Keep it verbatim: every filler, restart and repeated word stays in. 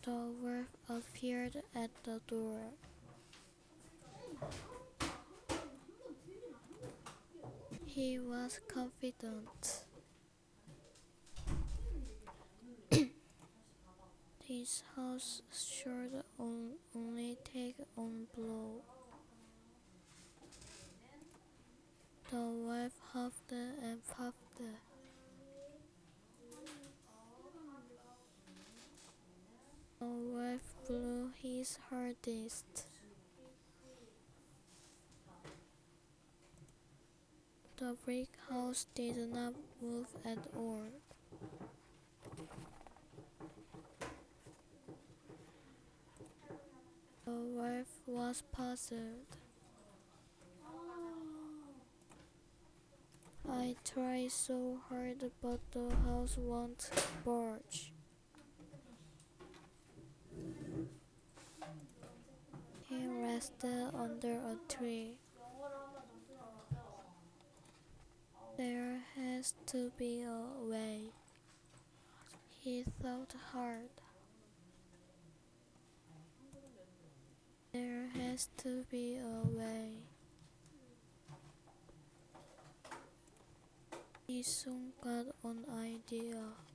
The dwarf appeared at the door. He was confident. This house should on, only take one blow. The wife huffed and puffed. The wife blew his hardest. The brick house did not move at all. The wife was puzzled. I tried so hard, but the house won't budge. He rested under a tree. There has to be a way. He thought hard. There has to be a way. He soon got an idea.